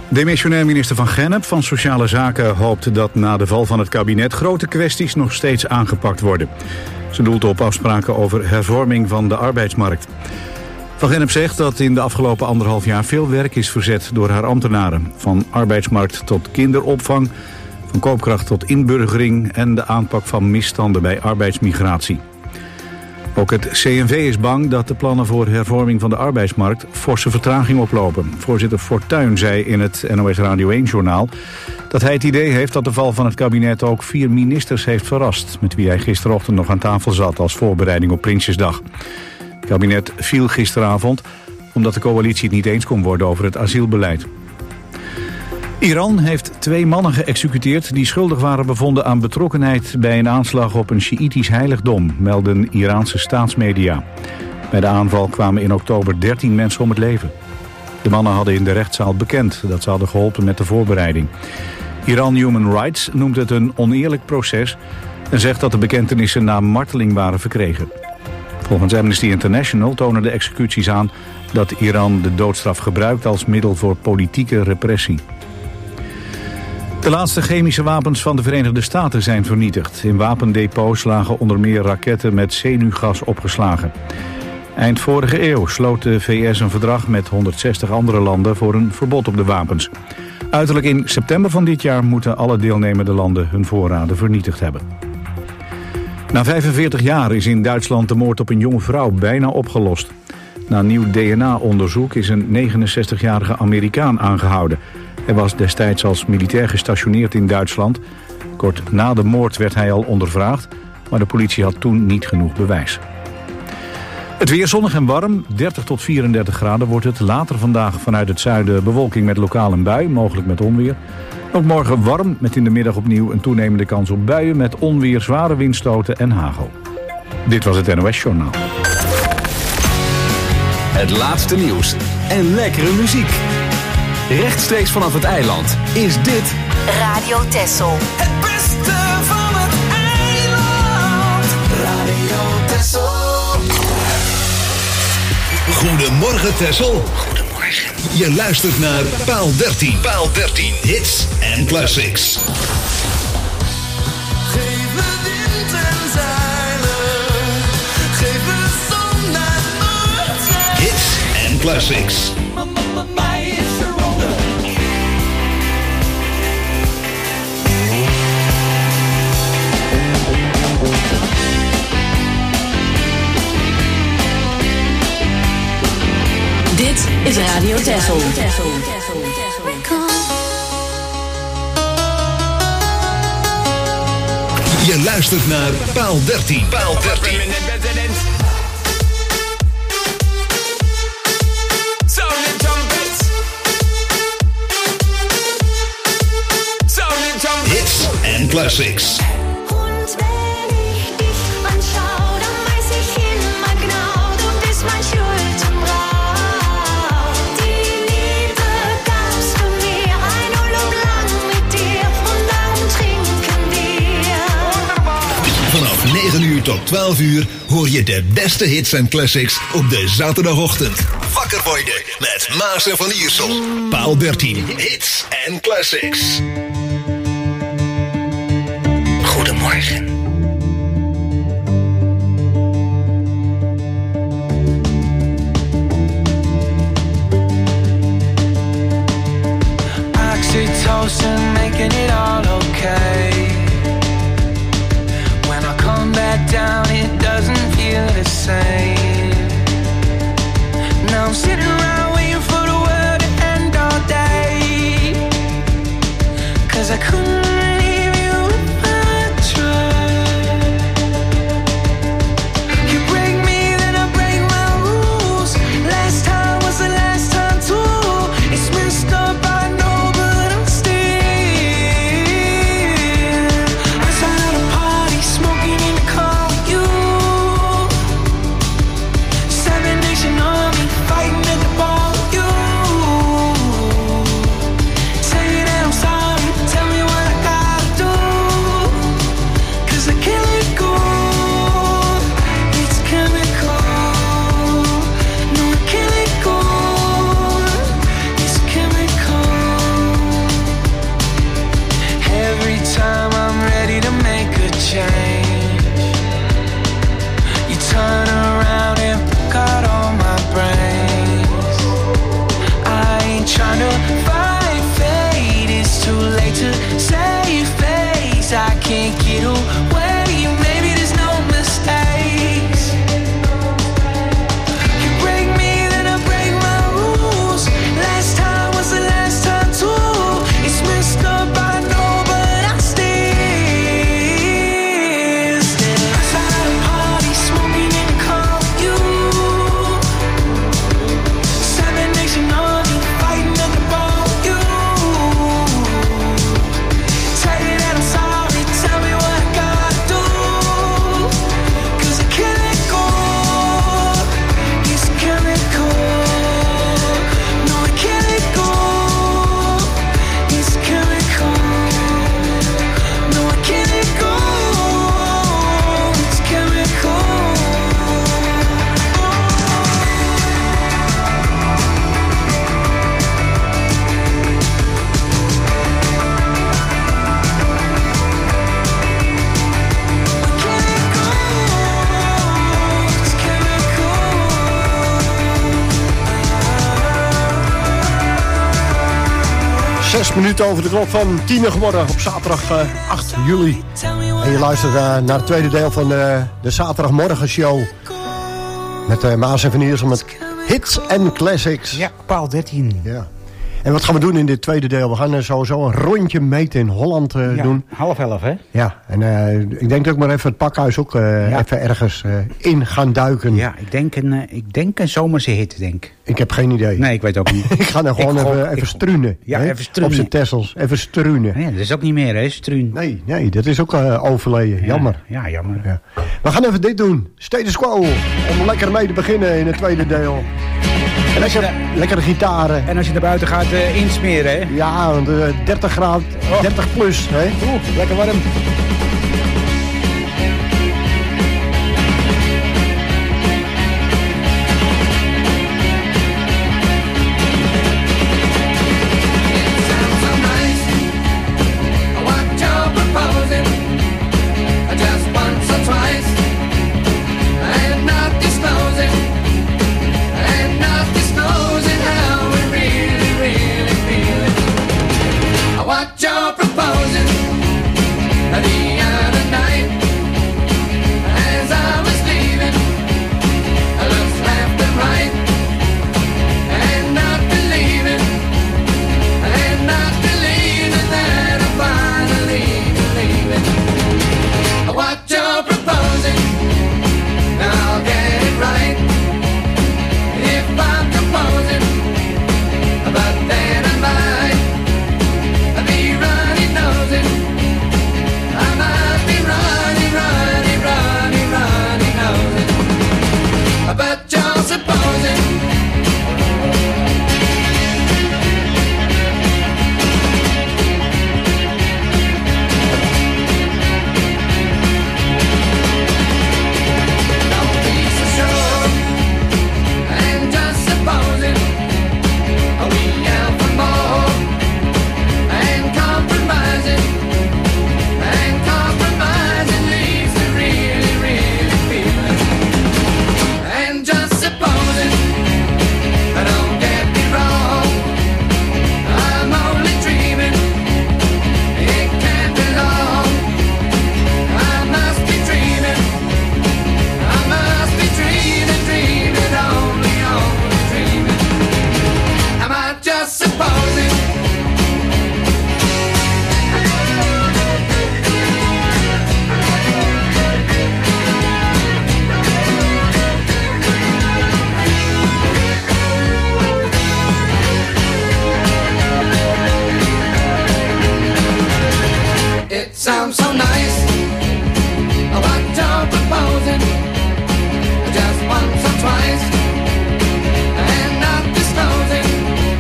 Demissionair minister Van Gennep van Sociale Zaken hoopt dat na de val van het kabinet grote kwesties nog steeds aangepakt worden. Ze doelt op afspraken over hervorming van de arbeidsmarkt. Van Gennep zegt dat in de afgelopen 1,5 jaar veel werk is verzet door haar ambtenaren. Van arbeidsmarkt tot kinderopvang, van koopkracht tot inburgering en de aanpak van misstanden bij arbeidsmigratie. Ook het CNV is bang dat de plannen voor hervorming van de arbeidsmarkt forse vertraging oplopen. Voorzitter Fortuyn zei in het NOS Radio 1-journaal dat hij het idee heeft dat de val van het kabinet ook 4 ministers heeft verrast, met wie hij gisterochtend nog aan tafel zat als voorbereiding op Prinsjesdag. Het kabinet viel gisteravond omdat de coalitie het niet eens kon worden over het asielbeleid. Iran heeft 2 mannen geëxecuteerd die schuldig waren bevonden aan betrokkenheid bij een aanslag op een Sjiïtisch heiligdom, melden Iraanse staatsmedia. Bij de aanval kwamen in oktober 13 mensen om het leven. De mannen hadden in de rechtszaal bekend dat ze hadden geholpen met de voorbereiding. Iran Human Rights noemt het een oneerlijk proces en zegt dat de bekentenissen na marteling waren verkregen. Volgens Amnesty International tonen de executies aan dat Iran de doodstraf gebruikt als middel voor politieke repressie. De laatste chemische wapens van de Verenigde Staten zijn vernietigd. In wapendepots lagen onder meer raketten met zenuwgas opgeslagen. Eind vorige eeuw sloot de VS een verdrag met 160 andere landen voor een verbod op de wapens. Uiterlijk in september van dit jaar moeten alle deelnemende landen hun voorraden vernietigd hebben. Na 45 jaar is in Duitsland de moord op een jonge vrouw bijna opgelost. Na nieuw DNA-onderzoek is een 69-jarige Amerikaan aangehouden. Hij was destijds als militair gestationeerd in Duitsland. Kort na de moord werd hij al ondervraagd, maar de politie had toen niet genoeg bewijs. Het weer zonnig en warm, 30 tot 34 graden wordt het. Later vandaag vanuit het zuiden bewolking met lokaal een bui, mogelijk met onweer. Ook morgen warm, met in de middag opnieuw een toenemende kans op buien met onweer, zware windstoten en hagel. Dit was het NOS Journaal. Het laatste nieuws en lekkere muziek. Rechtstreeks vanaf het eiland is dit Radio Texel. Het beste van het eiland. Radio Texel. Goedemorgen Texel. Goedemorgen. Je luistert naar Paal 13. Paal 13. Hits en classics. Geef me wind en zeilen. Geef me zon en noordje. Hits en classics. Mij is er wonder. Dit is Radio Texel. Je luistert naar Paal 13. Paal 13. Hits en classics. Und wenn ich dich anschau, dann weiß ich immer genau, du bist mein Schuldenbrau. Die Liebe gabst du mir, ein Urlaub lang mit dir und darum trinken wir. Vanaf 9 uur tot 12 uur hoor je de beste hits en classics op de zaterdagochtend. Wakker worden met Maas en Van Iersel. Paal 13. Hits en classics. Goedemorgen. Oxytocin making it all okay. When I come back down, it doesn't feel the same. Now I'm sitting around waiting for the world to end all day. 'Cause I couldn't leave you if I tried. You break me, then I break my rules. Last time was the last time too. It's messed up, I know, but I'm still outside a party, smoking in the car with you. 6 minuten over de klok van 10 geworden op zaterdag 8 juli. En je luistert naar het tweede deel van de zaterdagmorgenshow. Met Maas en Van Iersel met hits en classics. Ja, paal 13. Ja. En wat gaan we doen in dit tweede deel? We gaan sowieso een rondje meten in Holland doen. 10:30, hè? Ja, en ik denk dat ik maar even het pakhuis ook even ergens in gaan duiken. Ja, ik denk een zomerse hit, denk. Ik heb geen idee. Nee, ik weet ook niet. Ik ga er gewoon even struinen. Ja, hè? even struinen. Op zijn tessels. Even struinen. Ja, dat is ook niet meer, hè, struun. Nee, dat is ook overleden. Jammer. Ja, jammer. Ja. We gaan even dit doen. Status Quo. Om lekker mee te beginnen in het tweede deel. Lekkere gitaren. En als je naar buiten gaat insmeren, hè? Ja, want 30 graden, 30 plus. Hè? Oeh, lekker warm. What you're proposing the other night, as I was leaving, I looked left and right, and not believing that I'm finally believing. What you're proposing, I'll get it right if I'm composing, but then I might be running nosing. I must be running nosing. But you're supposing don't be so sure, and just supposing we out for more. And compromising leaves to really feeling. And just supposing, don't get me wrong, I'm only dreaming, it can't be long. I must be dreaming, only dreaming. Am I just supposing? It sounds so nice, what you're proposing, just once or twice, and not disclosing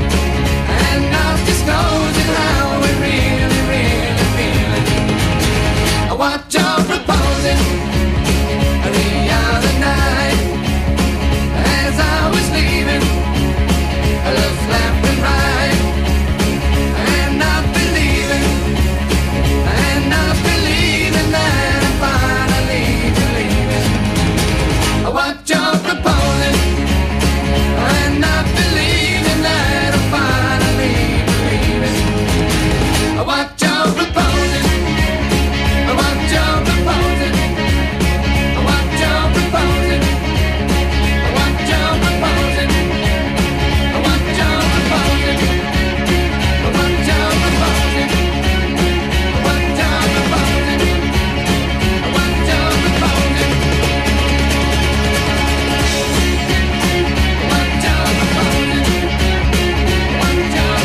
how we're really feeling. What you're proposing the other night, as I was leaving, I looked left and right, and not believing that I'm finally believing. What you're proposing, and not believing that I'm finally believing. What you're proposing, what you're proposing, what you're proposing, what you're proposing, what you're proposing, what you're proposing, what you're proposing, what you're proposing, what you're proposing, what you're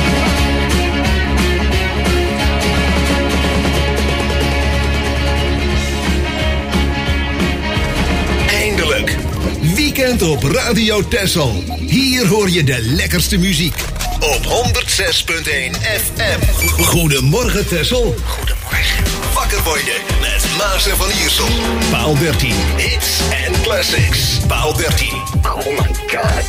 Eindelijk. Weekend op Radio Texel. Hier hoor je de lekkerste muziek. Op 106.1 FM. Goedemorgen Texel. Goedemorgen. Wakker worden met Maas en Van Iersel. Paal 13. Hits en classics. Paal 13. Oh my god.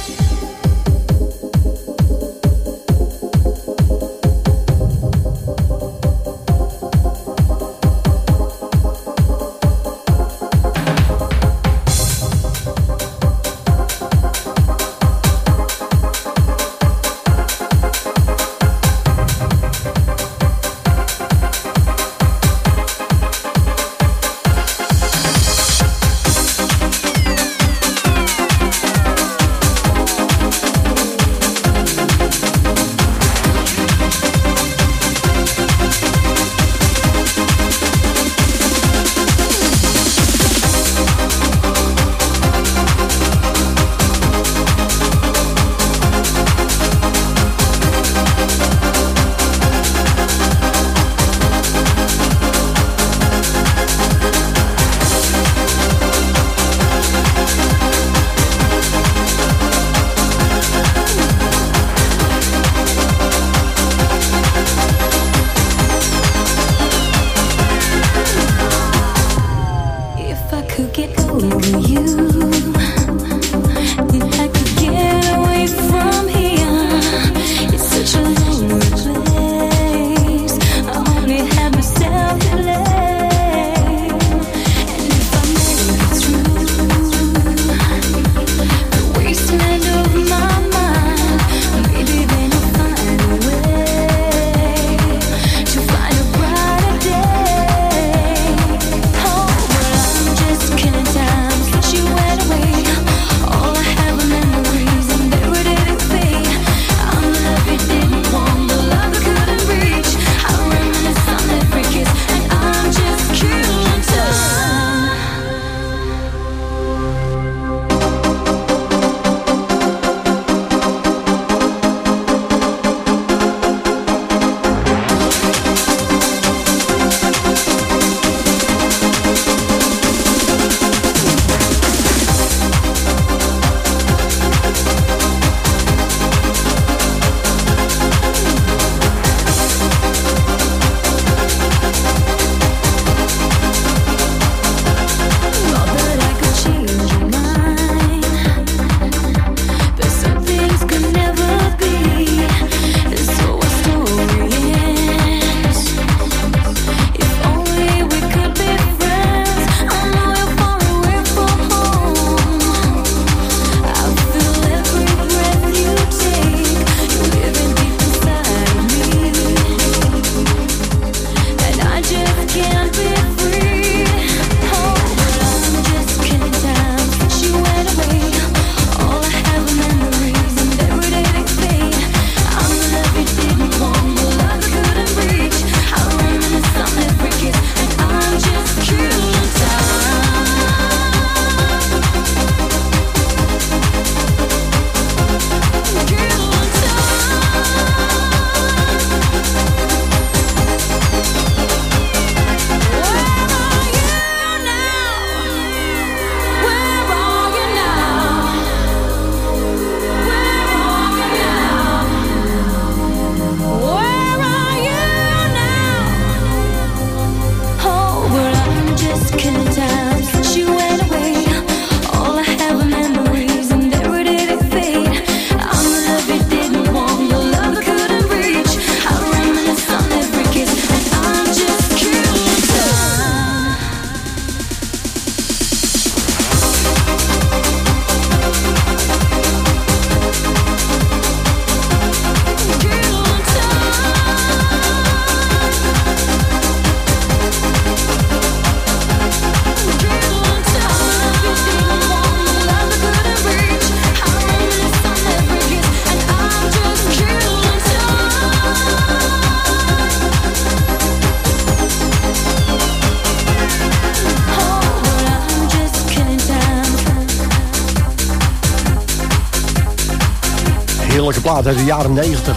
heerlijke plaat uit de jaren 90.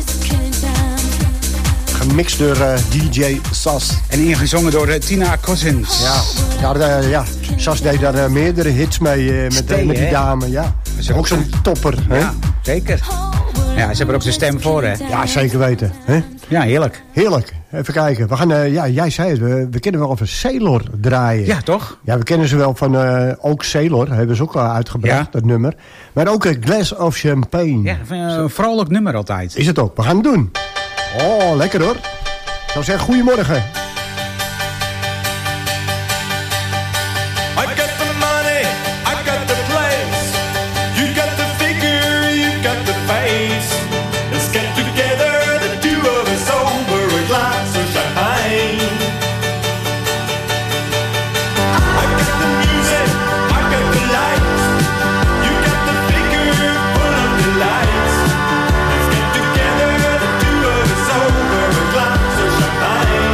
Gemixt door DJ Sas. En ingezongen door Tina Cousins. Ja, Sas deed daar meerdere hits mee met die dame. Ja. Dat is ook zo'n topper. Ja, hè? zeker. Ja, ze hebben er ook de stem voor, hè? Ja, zeker weten. Hè? Ja, heerlijk. Heerlijk. Even kijken. We gaan, jij zei het, we kennen wel even Sailor draaien. Ja, toch? Ja, we kennen ze wel van, ook Sailor, hebben ze ook al uitgebracht, dat nummer. Maar ook een Glass of Champagne. Ja, een vrolijk nummer altijd. Is het ook. We gaan het doen. Oh, lekker hoor. Ik zou zeggen, goedemorgen. I got the money, I got the place. You got the figure, you got the face. Let's get together, the two of us, over a glass of champagne. I got the music, I got the lights. You got the figure, full of delights. Let's get together, the two of us, over a glass of champagne.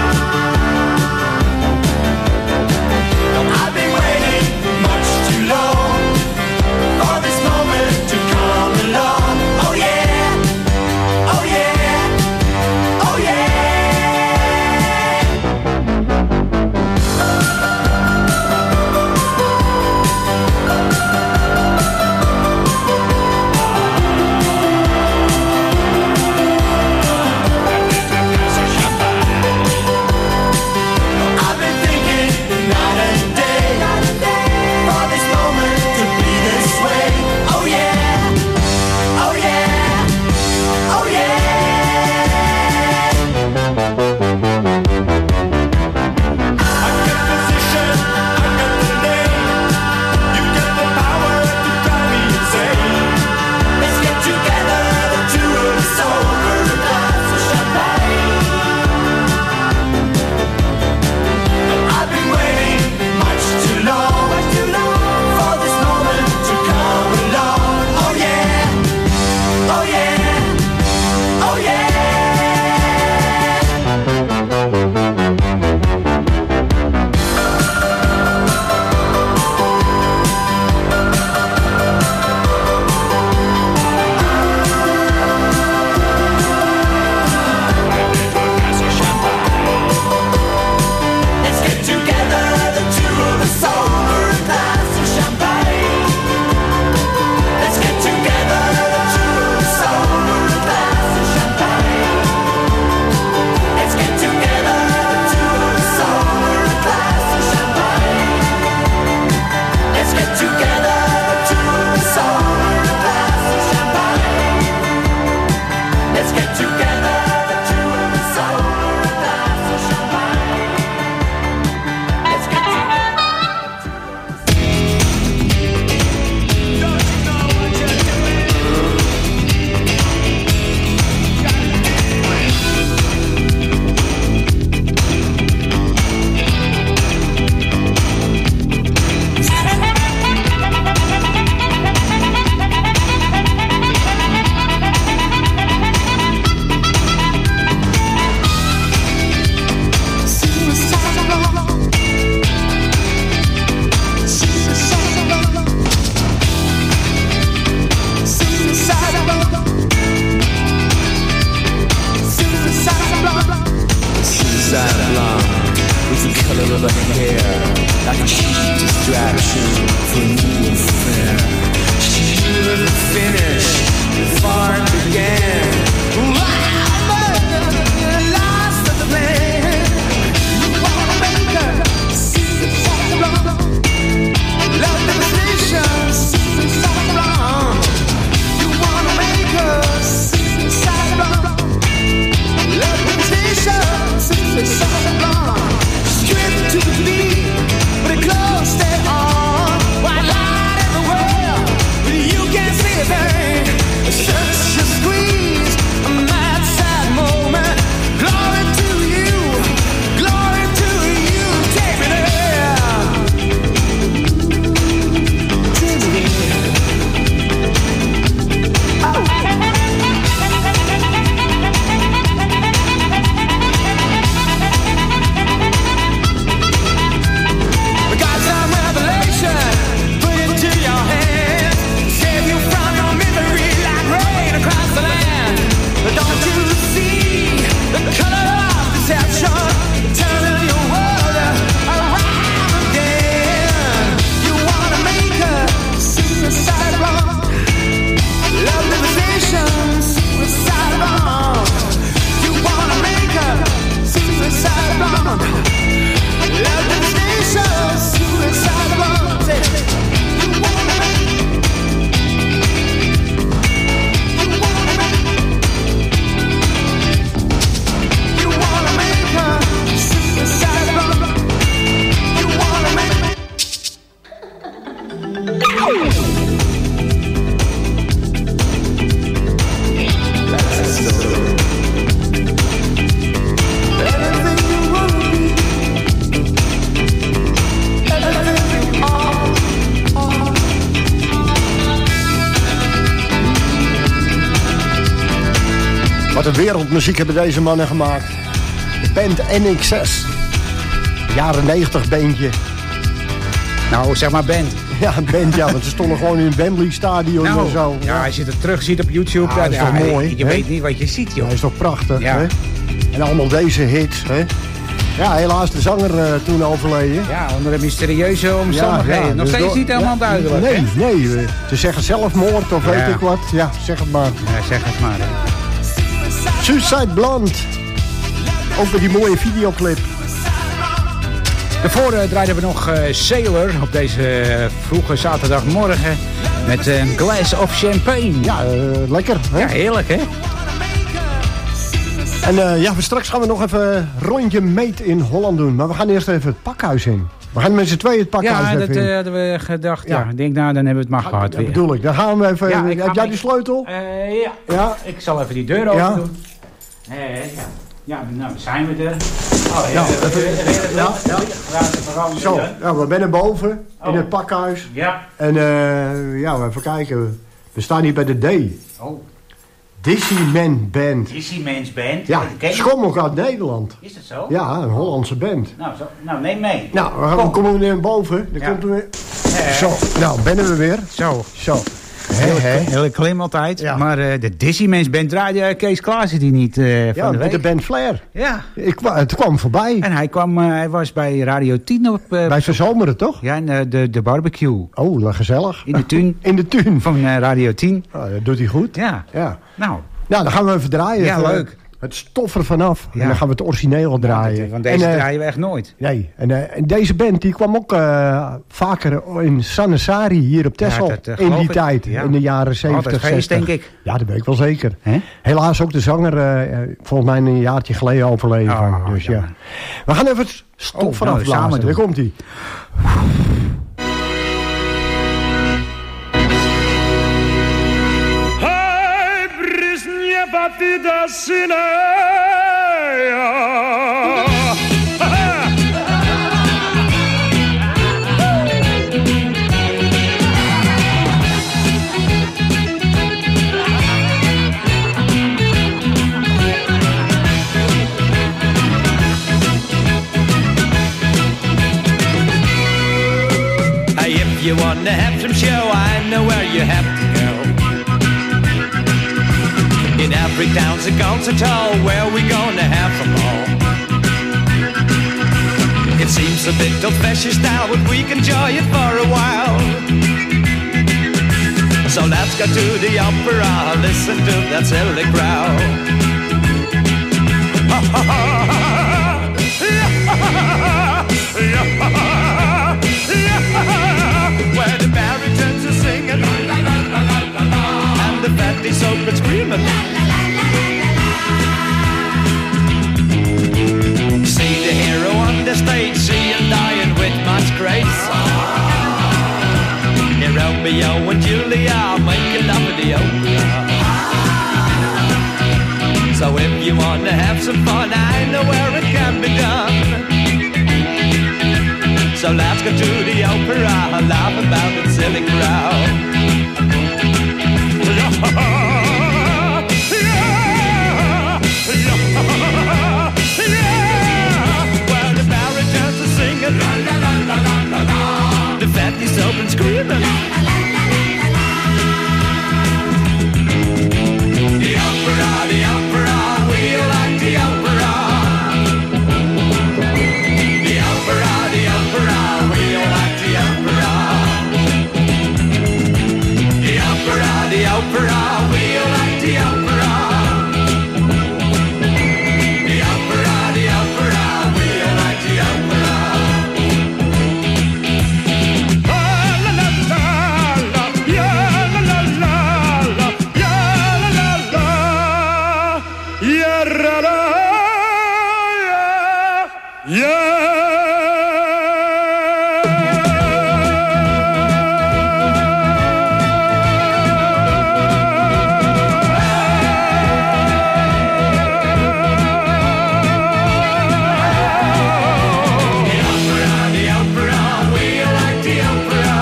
I've been waiting much too long for this moment to come along. Oh yeah, oh yeah, oh yeah. I've been thinking night and day for this moment to be this way. Oh yeah, oh yeah, oh yeah. I got position, I got the name. You got the power to drive me insane. Let's get together, the two of us, over a glass of champagne. I've been waiting much too long for this moment to come along. Oh yeah, oh yeah, oh yeah. Let's get together, the two of us, over a glass of champagne. Let's get together, the two of us, over a glass of champagne. Let's get together, the two of us, over a glass of champagne. Let's get together, the two of us, over a glass of champagne. Let's get together, the two of us, over a glass of champagne. Let's get Suicide blonde was the color of her hair, like a cheap distraction for a new affair. She couldn't finish before it began. Lost the plan. You wanna make her suicide blonde. Love the position, suicide blonde. You wanna make her suicide blonde. Love the position, suicide blonde. Stripped to the beat, but the clothes stay on. White light everywhere, but you can't see a thing. Such a squeeze, Wat een wereldmuziek hebben deze mannen gemaakt. De band NXS. Jaren 90 bandje. Nou, zeg maar band. Ja, een band, ja, want ze stonden gewoon in het Wembley Stadion en zo. Ja, als je het terug ziet op YouTube, Ja, dat is toch mooi, je hè? weet niet wat je ziet, joh. Dat is toch prachtig, Ja. hè? En allemaal deze hits, hè? Ja, helaas de zanger toen overleden. Ja, onder de mysterieuze omstandigheden. Nog dus steeds niet helemaal duidelijk, Nee, hè? nee. Ze zeggen zelfmoord of weet ik wat. Ja, zeg het maar. Ja, zeg het maar, hè. Suicide Blonde. Ook met die mooie videoclip. Daarvoor draaiden we nog Sailor op deze vroege zaterdagmorgen met een glass of champagne. Ja, lekker, hè? Ja, heerlijk, hè? En ja, straks gaan we nog even een rondje meet in Holland doen. Maar we gaan eerst even het pakhuis in. We gaan met z'n tweeën het pakhuis Ja, even dat in. hadden we gedacht. Ja, Ja. ik denk, nou, dan hebben we het maar gehad Dat weer. bedoel ik. Dan gaan we even... Ja, ik ga heb jij mee- die sleutel? Ja. Ja. Ik zal even die deur open Ja. doen. Ja, nou zijn we er. Oh, Ja, ja. Zo, ja, we zijn boven in Oh. het pakhuis. Ja. En ja, even kijken. We staan hier bij de D. Oh, Dizzyman Band. Dizzyman's Band. Ja, Ken je? schommel uit Nederland. Is dat zo? Ja, een Hollandse band. Nou, neem mee. Nou, we komen weer boven. Dan Ja. komt er weer... Zo, nou, bennen we weer. Zo. Zo. Hele klim altijd. Ja. Maar de Dizzyman's Band draaide Kees Klaassen die niet van Ja, de met week. de band Flair. Ja. Het kwam voorbij. En hij was bij Radio 10 op... Bij Verzomeren, toch? Ja, en de barbecue. Oh, gezellig. In de tuin. In de tuin. Van Radio 10. Oh, dat doet hij goed. Ja. Ja. Nou. Nou, dan gaan we even draaien. Ja, Even, leuk. Het stof er vanaf. Ja. En dan gaan we het origineel draaien. Want deze En, draaien we echt nooit. Nee, en deze band die kwam ook vaker in Sanessari hier op Texel. Ja, dat, in geloof die ik. tijd, Ja. in de jaren 70, Altijd feest, 60. denk ik. Ja, dat weet ik wel zeker. Hè? Helaas ook de zanger, volgens mij een jaartje geleden overleden. Oh, dus ja. jammer. We gaan even het stof vanaf nou, samen blazen. doen. Daar komt hij. Hai, brisnie batida sineia. Hey, if you want to have some show, I know where you have to go. In every town's a concert hall where we gonna have them all. It seems a bit old-fashioned style, but we can enjoy it for a while. So let's go to the opera, listen to that silly crowd. Where the baritons are singing and the fatties open screaming. See the hero on the stage, see him dying with much grace. Here Romeo and Julia making love in the opera. So if you wanna have some fun, I know where it can be done. So let's go to the opera, laugh about the silly crowd. Well, the baritons are singing, the fatties open screaming. The opera, we like the opera. The opera, we like the opera. The opera, we like the opera. The opera, we like the opera. Ah, la la la la, yeah, la la la la, yeah, la la la, yeah, ra la, yeah, yeah. The opera, we like the opera.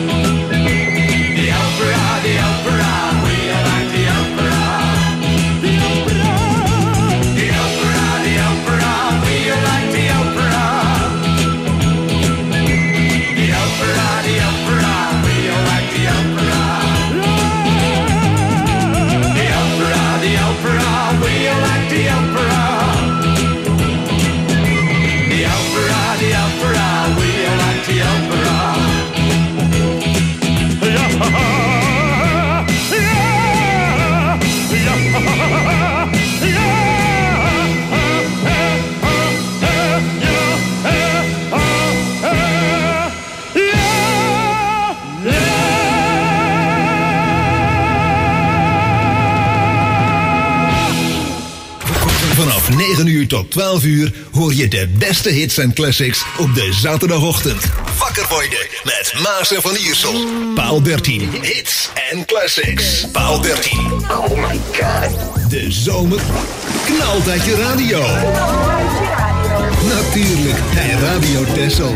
The opera, we like the opera. Vanaf 9 uur tot 12 uur hoor je de beste hits en classics op de zaterdagochtend. Wakker worden met Maas en Van Iersel. Paal 13. Hits en classics. Paal 13. Oh my god. De zomer knalt uit je radio. Natuurlijk bij Radio Texel.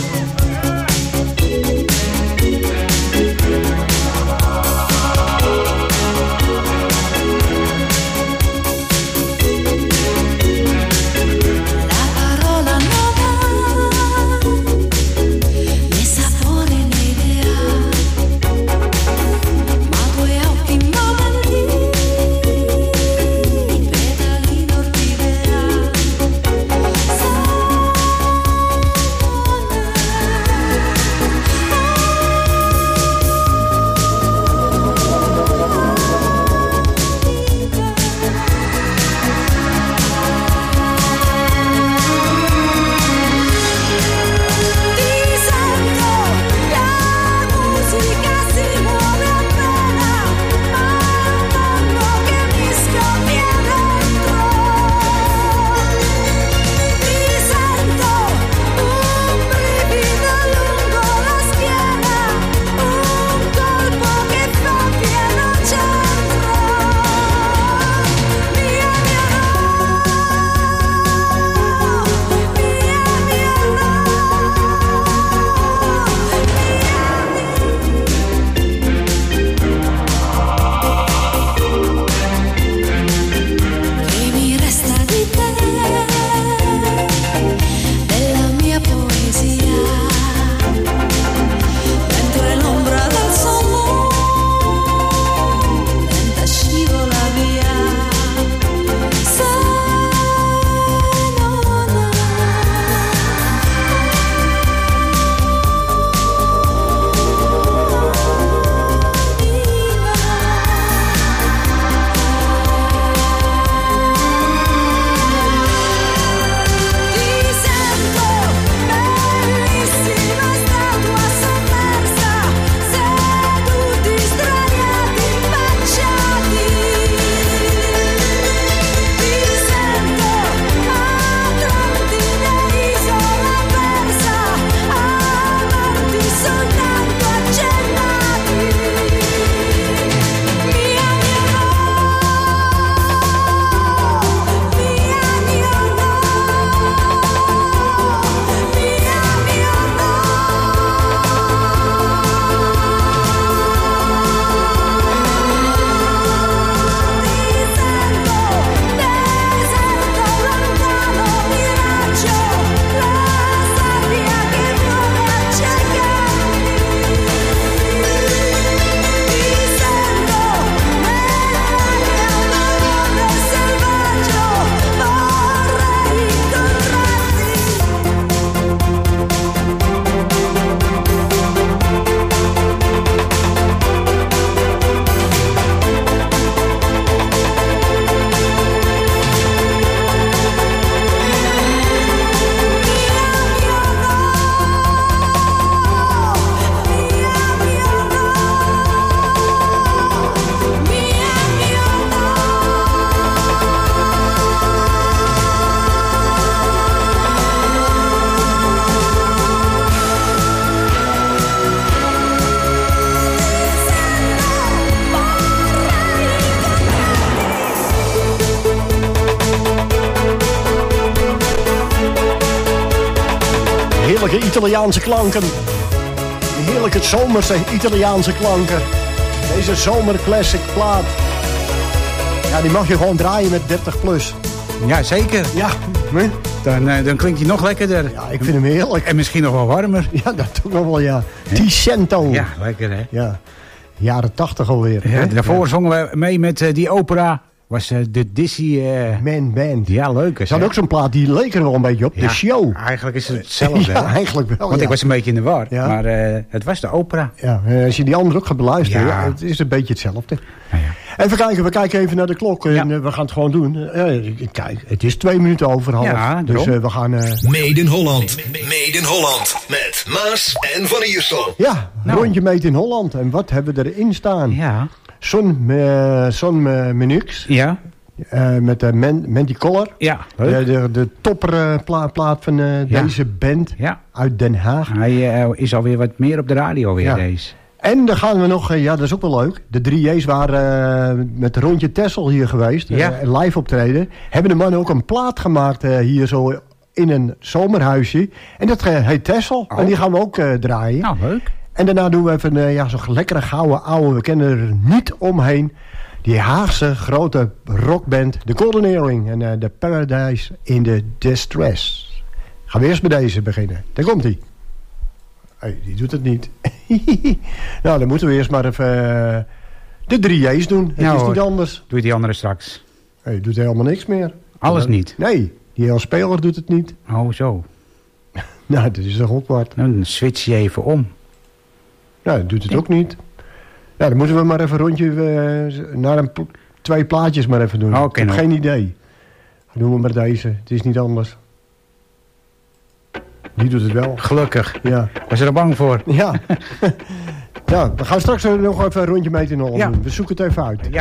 Heerlijke Italiaanse klanken. Heerlijke zomerse Italiaanse klanken. Deze zomerclassic plaat. Ja, die mag je gewoon draaien met 30 plus. Ja, zeker. Ja. Dan klinkt hij nog lekkerder. Ja, ik vind hem heerlijk. En misschien nog wel warmer. Ja, dat doe ik wel, ja. Ticento. Ja, lekker hè. Ja. Jaren 80 alweer. Ja, daarvoor zongen we mee met die opera. Was de Dizzy... Man Band. Ja, leuk. Ze had ook zo'n plaat, die leek er wel een beetje op. De show. Eigenlijk is het hetzelfde. Ja, eigenlijk wel. Want ik was een beetje in de war. Ja. Maar het was de opera. Ja, als je die andere ook gaat beluisteren, Ja. het is een beetje hetzelfde. Ja. Even kijken, we kijken even naar de klok en we gaan het gewoon doen. Kijk, het is 2 minuten over half. Ja, dus we gaan... Made in Holland. Made in Holland. Met Maas en Van Iersel. Ja, rondje Made in Holland. En wat hebben we erin staan? Ja. Zo'n Minux. Ja. Met Mandy Collar. Ja, leuk. De topperplaat van deze band uit Den Haag. Hij is alweer wat meer op de radio weer, deze. En dan gaan we nog, dat is ook wel leuk. De 3J's waren met Rondje Tessel hier geweest. Live optreden. Hebben de mannen ook een plaat gemaakt hier zo in een zomerhuisje. En dat heet Tessel. Oh. En die gaan we ook draaien. Nou, leuk. En daarna doen we even zo'n lekkere gouden ouwe. We kennen er niet omheen. Die Haagse grote rockband, de Golden Earring. En The Paradise in the Distress. Gaan we eerst bij deze beginnen. Daar komt hij. Hey, die doet het niet. Nou, dan moeten we eerst maar even de 3J's doen. Het is niet anders. Doe je die andere straks? Hey, doet helemaal niks meer. Alles niet? Nee, die hele speler doet het niet. Oh, zo. Nou, dat is toch ook wat. Dan switch je even om. Nou, dat doet het ook niet. Nou, dan moeten we maar even een rondje naar 2 plaatjes maar even doen. Ik heb geen idee. Dan doen we maar deze. Het is niet anders. Die doet het wel. Gelukkig. Ja. Was je er bang voor? Ja. Ja, we gaan straks nog even een rondje mee in Holland doen. We zoeken het even uit. Ja.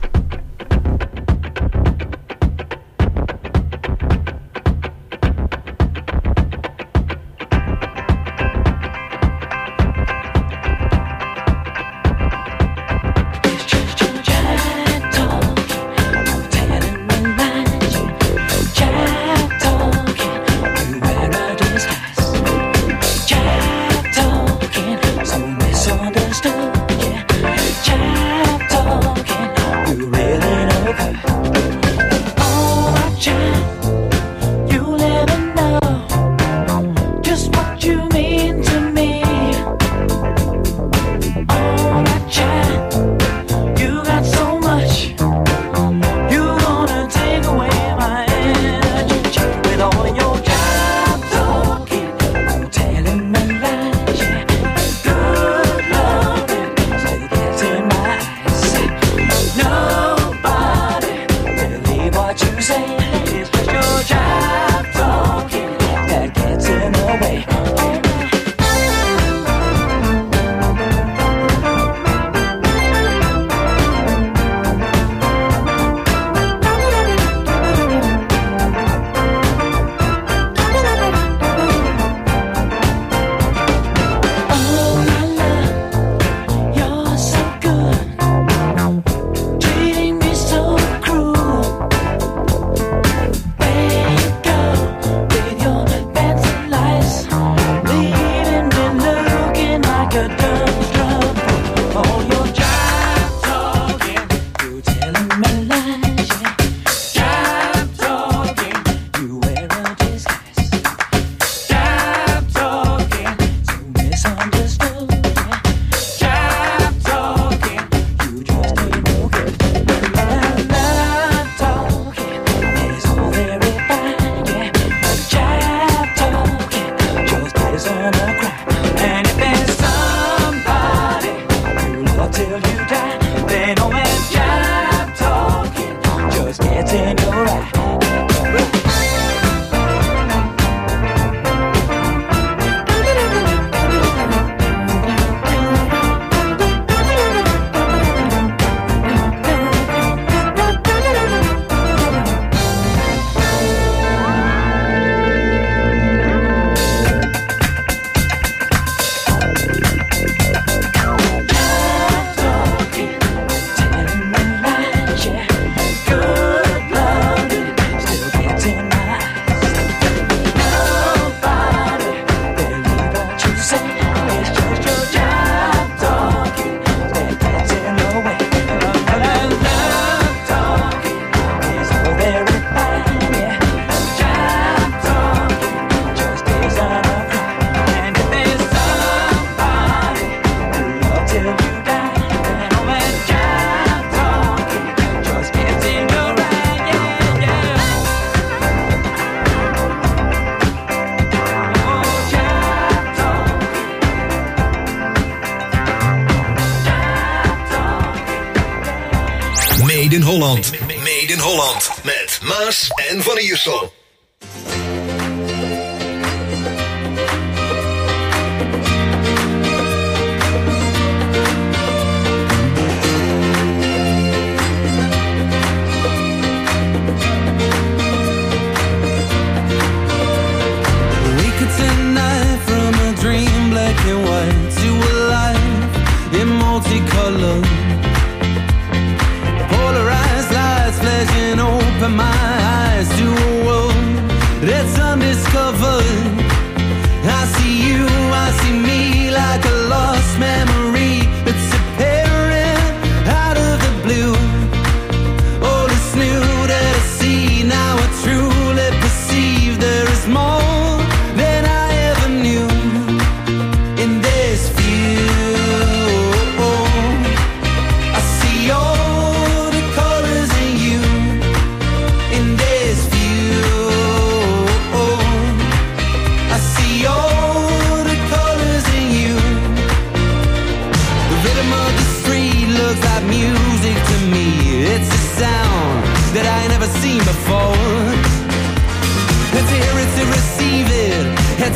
Made in Holland. Made in Holland. Met Maas en Van Iersel.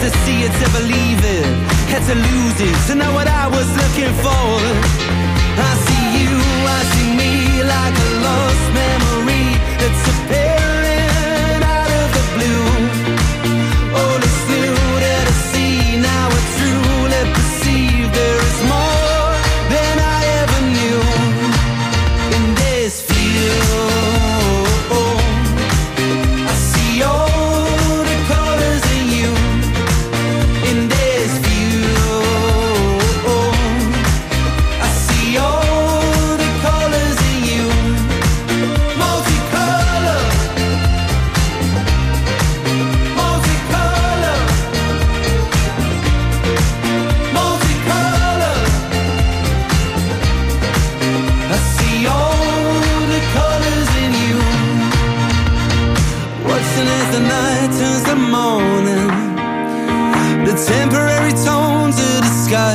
to see it, to believe it, had to lose it, to know what I was looking for. I see you, I see me, like a lost memory that's appearing out of the blue. All is new that I see, now I truly perceive there is more than I ever knew in this view. I see all the colors in you in this view. I see all the colors in you, multicolor, multicolor, multicolor. I see all the colors in you. Watching as the night turns to morning, the temporary tones of the sky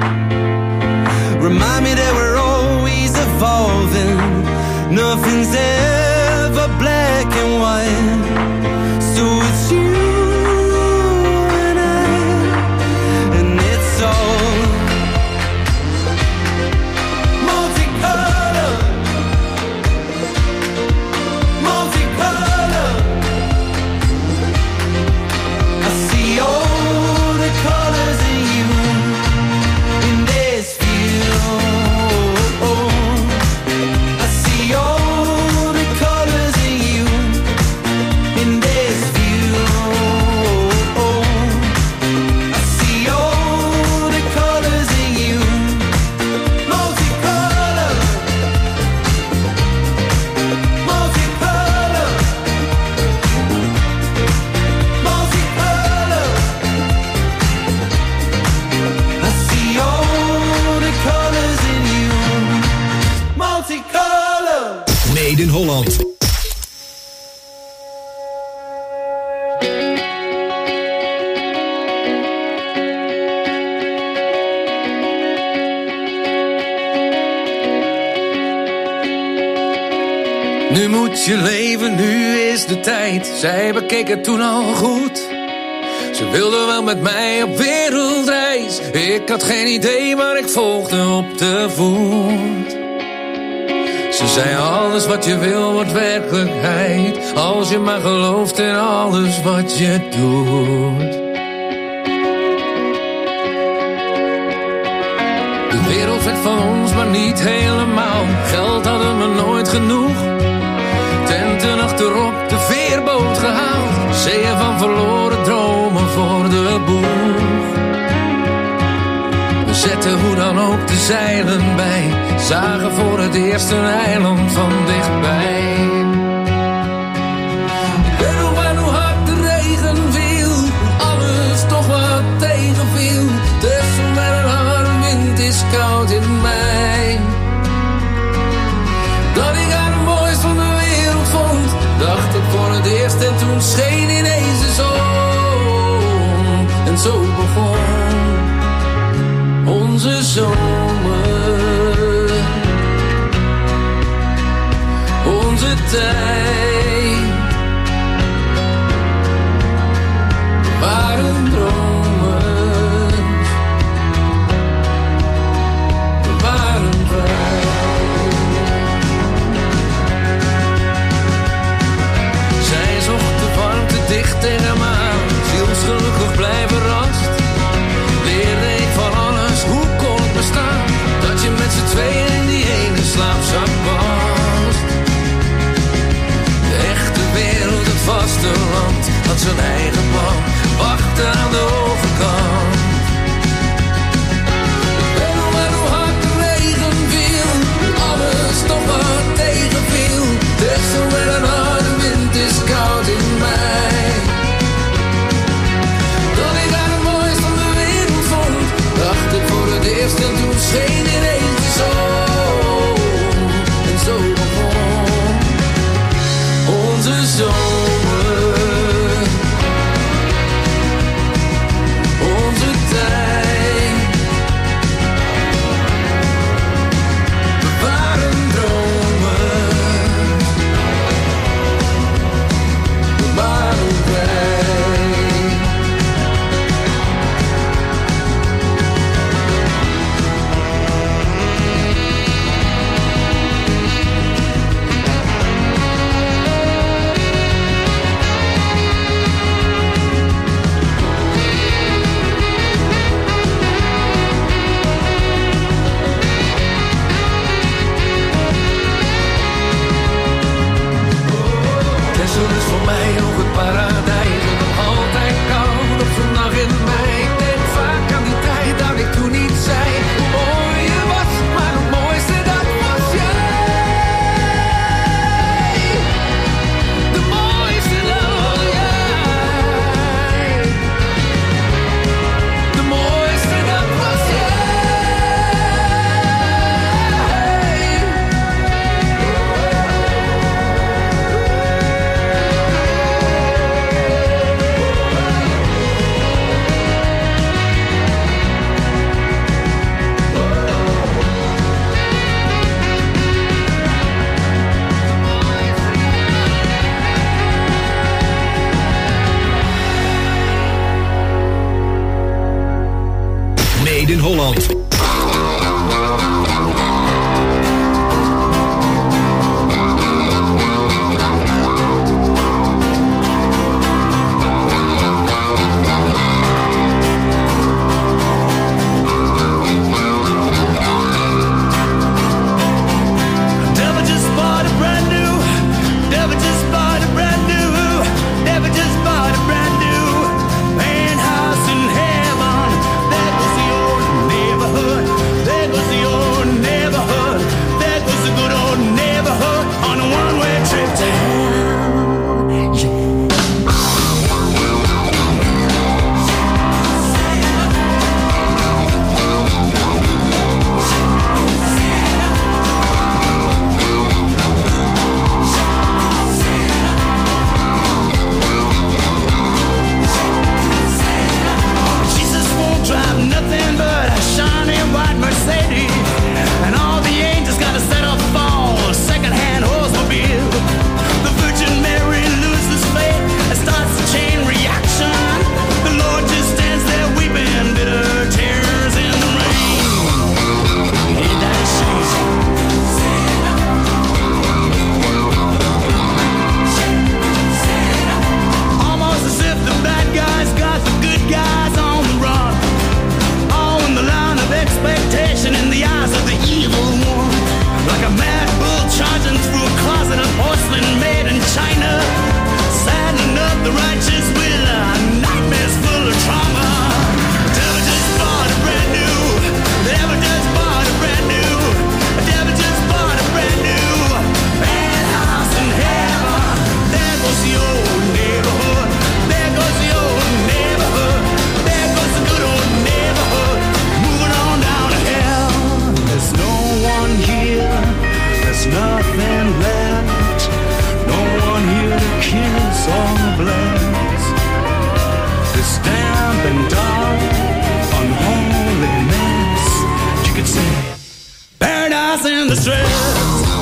remind me that we're always evolving. Nothing's ever black and white. So it's you and I, and it's all multicolor, multicolor. I see all the colors in you in this view. I see all the colors in you in this view. I see all the colors in you, multicolor, multicolor, multicolor. I see all the colors in you, multicolor. Made in Holland. Nu moet je leven, nu is de tijd. Zij bekeek het toen al goed. Ze wilde wel met mij op wereldreis. Ik had geen idee, maar ik volgde op de voet. Ze zei alles wat je wil wordt werkelijkheid. Als je maar gelooft in alles wat je doet. De wereld werd van ons, maar niet helemaal. Geld hadden we nooit genoeg. Tenten achterop, de veerboot gehaald. Zeeën van verloren dromen voor de boeg. We zetten hoe dan ook de zeilen bij. Zagen voor het eerst een eiland van dichtbij. Ik weet nog wel hoe hard de regen viel. Alles toch wat tegenviel. Tussen met een harde wind is koud in mij. Dat ik haar het mooist van de wereld vond, dacht ik voor het eerst en toen scheen ineens de zon. En zo begon onze zomer, onze tijd. We waren dromers, we waren vrij. Zij zocht de warmte dicht tegen me aan, zielsgelukkig blij verrast. Leerde ik van alles, hoe kon het bestaan, dat je met z'n tweeën in die ene slaapzak past. De echte wereld, het vasteland, had zijn eigen plan, wachtte aan de overkant. Ik weet nog maar hoe hard de regen viel, alles toch wat tegenviel. Tussen met een harde wind is koud in mij. Dat ik haar het mooist van de wereld vond, dacht ik voor het eerst en toen scheen ineens de zon. En zo begon onze zomer, Holland. Devil just bought a brand new. Devil just bought a brand new. Devil just bought a brand new penthouse in heaven. There goes the old neighborhood. There goes the old neighborhood. There goes the good old neighborhood on a one-way trip to Jesus won't drive nothing but a shiny white Mercedes. And all the angels got to settle for second-hand Oldsmobile. The Virgin Mary loses faith and starts a chain reaction. The Lord just stands there weeping bitter tears in the rain. Ain't that a shame? Almost as if the bad guys got the good guys on the run. All in the line of expectation in the eyes of the evil one. Like a mad bull charging through a closet of porcelain made in China. Saddening up the righteous with nightmares full of trauma. Devil just bought a brand new. Devil just bought a brand new. Devil just bought a brand new penthouse in heaven. There goes the old neighborhood. There goes the old neighborhood. There goes the good old neighborhood. Moving on down to hell. There's no one here. There's nothing left. No one here to kiss or bless. This damp and dark, unholy mess. You could say paradise in the stress.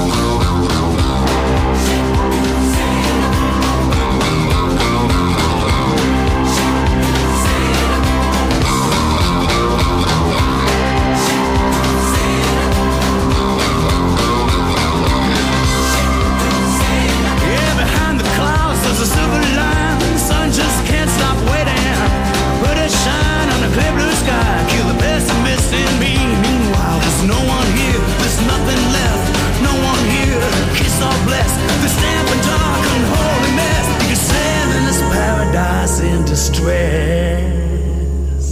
Yeah, behind the clouds there's a silver line. The sun just can't stop waiting. Put a shine on a clear blue sky. Kill the pessimist in me. Meanwhile, there's no one here. There's nothing left. No one here. Kiss or bless. This damp and dark unholy mess. You can sail in this paradise in distress.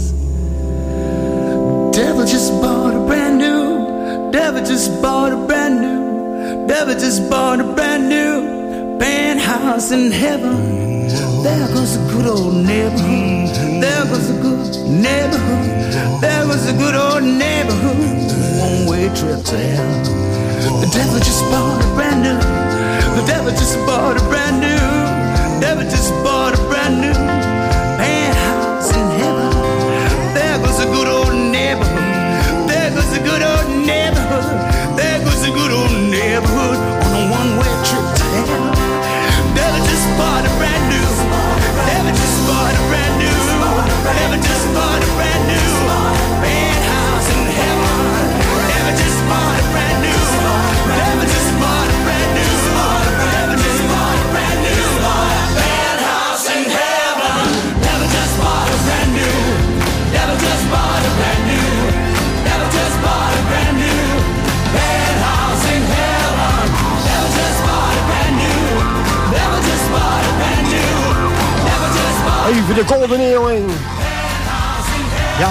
Devil just bought a brand new. Devil just bought a brand new. Devil just bought a brand new penthouse in heaven. There goes the good old neighborhood. There goes the good neighborhood. There goes the good old neighborhood. One-way trip to hell. The devil just bought a brand new. The devil just bought a brand new. Devil just bought a brand new penthouse in heaven. There goes the good old neighborhood. There goes the good old neighborhood. There goes the good old neighborhood on a one-way trip to hell. Devil just bought a brand new. Devil just bought a brand new. Devil just bought a brand new penthouse in heaven. Devil just bought a brand new. Devil just bought a brand new. Devil just bought a brand new penthouse in heaven. Devil just bought a brand new. Devil just bought a brand new. Devil just bought a brand new penthouse in heaven. Devil just bought a brand new. Devil just bought a brand new. Devil just bought Even de Golden Earring. Ja.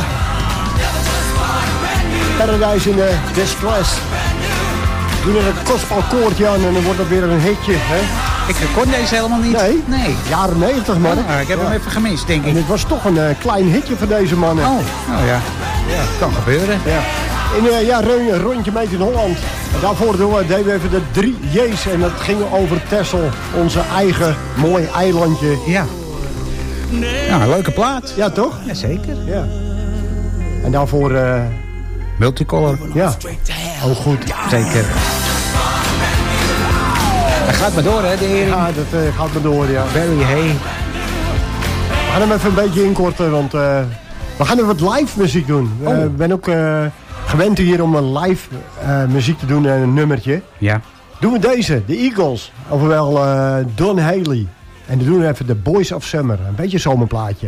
Paradise in the Distress. Doen er een gospelkoortje aan en dan wordt dat weer een hitje. Hè? Ik kon deze helemaal niet. Nee. Jaren 90, man. Oh, ik heb hem even gemist, denk ik. En het was toch een klein hitje voor deze mannen. Oh ja. Kan gebeuren. Ja. Een rondje mee in Holland. En daarvoor deden we even de 3 J's. En dat ging over Texel. Onze eigen mooi eilandje. Ja. Ja, een leuke plaat. Ja, toch? Jazeker. Ja. En daarvoor... Multicolor. Ja. Oh, goed. Zeker. Dat gaat maar door, hè, de hering? Ja, dat gaat maar door, ja. Barry Hay. We gaan hem even een beetje inkorten, want We gaan nu wat live muziek doen. Ik ben ook gewend hier om een live muziek te doen en een nummertje. Ja. Doen we deze, de Eagles. Ofwel Don Haley. En dan doen we even de Boys of Summer. Een beetje zomerplaatje.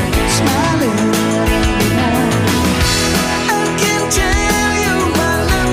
Smiling. I can tell you my love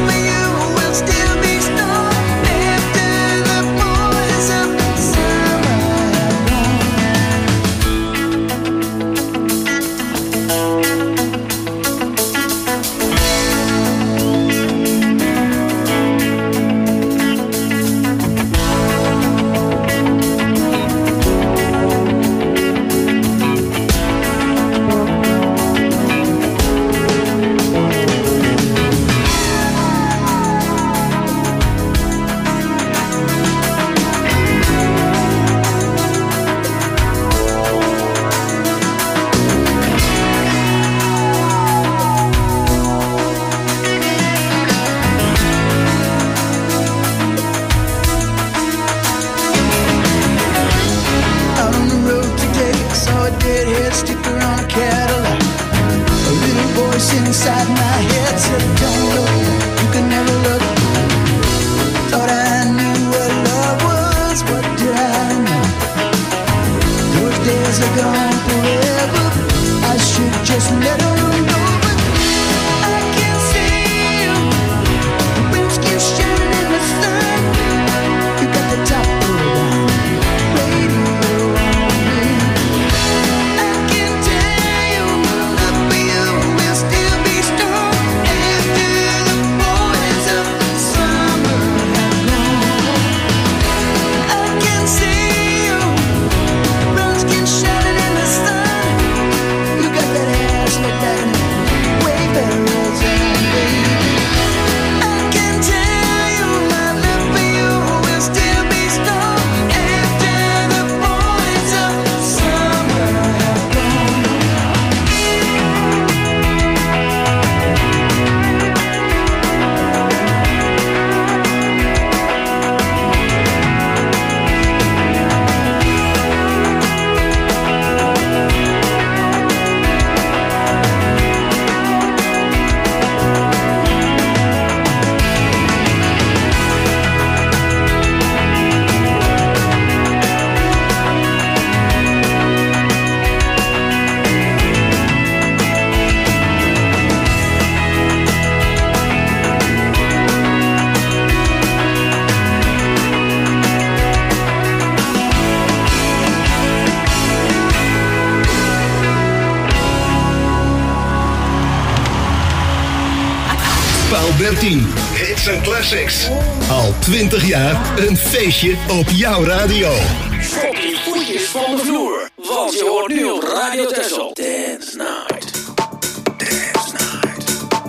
13. Hits en classics. Al 20 jaar een feestje op jouw radio. Schop die voetjes van de vloer, want je hoort nu op Radio Texel. Dance Night. Dance Night.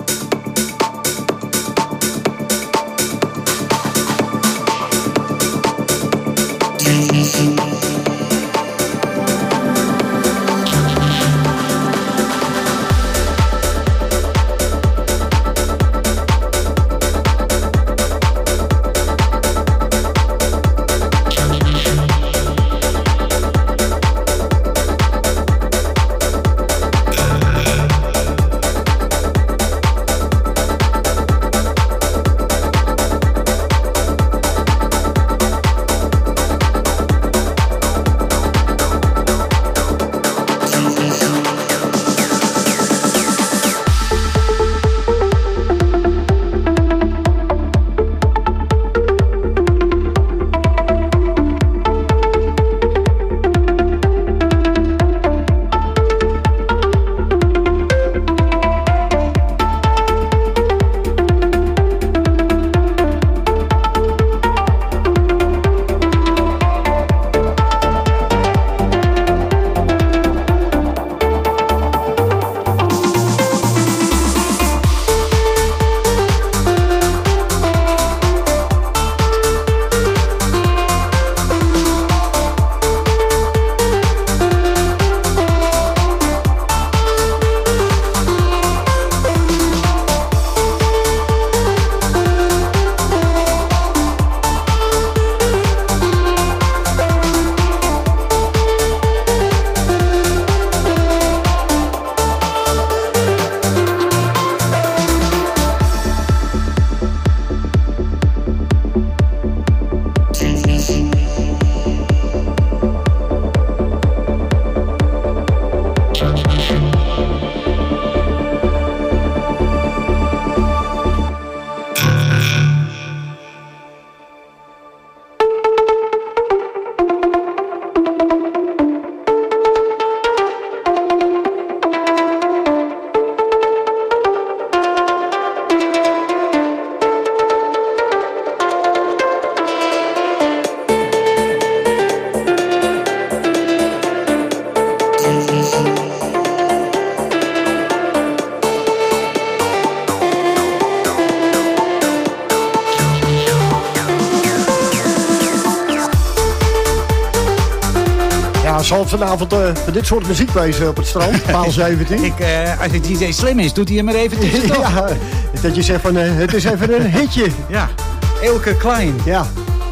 Zal het vanavond voor dit soort muziek wezen op het strand, paal 17? Als het DJ slim is, doet hij hem er even tussendoor. Ja, dat je zegt van, het is even een hitje. Ja, Elke Klein. Ja.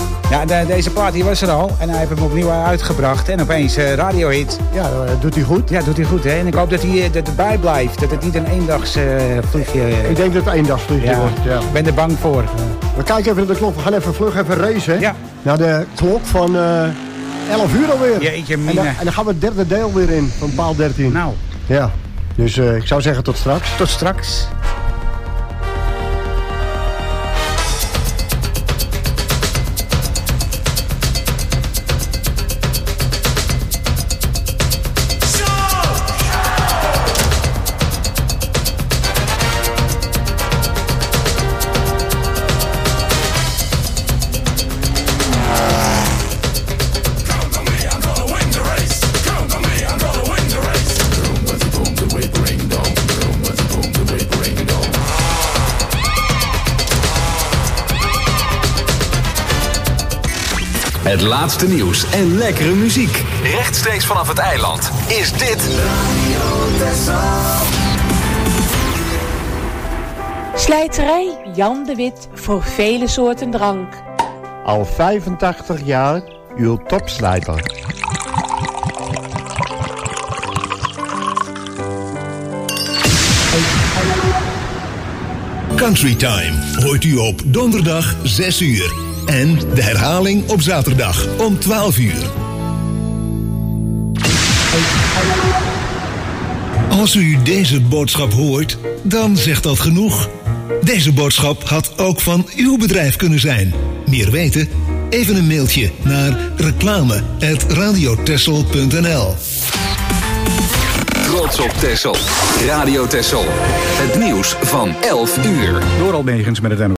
Ja, deze plaat die was er al en hij heeft hem opnieuw uitgebracht. En opeens radiohit. Ja, doet hij goed. Ja, doet hij goed. Hè? En ik hoop dat hij erbij blijft. Dat het niet een eendagsvliegje... Ik denk dat het een eendagsvliegje wordt, ja. Ik ben er bang voor. We kijken even naar de klok. We gaan even vlug even racen. Ja. Naar de klok van 11 uur alweer. Jeetje, en dan gaan we het derde deel weer in van paal 13. Nou. Ja. Dus ik zou zeggen tot straks. Tot straks. Het laatste nieuws en lekkere muziek. Rechtstreeks vanaf het eiland is dit... Slijterij Jan de Wit voor vele soorten drank. Al 85 jaar uw topslijter. Country Time hoort u op donderdag 6 uur. En de herhaling op zaterdag om 12 uur. Als u deze boodschap hoort, dan zegt dat genoeg. Deze boodschap had ook van uw bedrijf kunnen zijn. Meer weten? Even een mailtje naar reclame@radiotessel.nl. trots op Texel. Radio Texel. Het nieuws van 11 uur. Door Almegens met het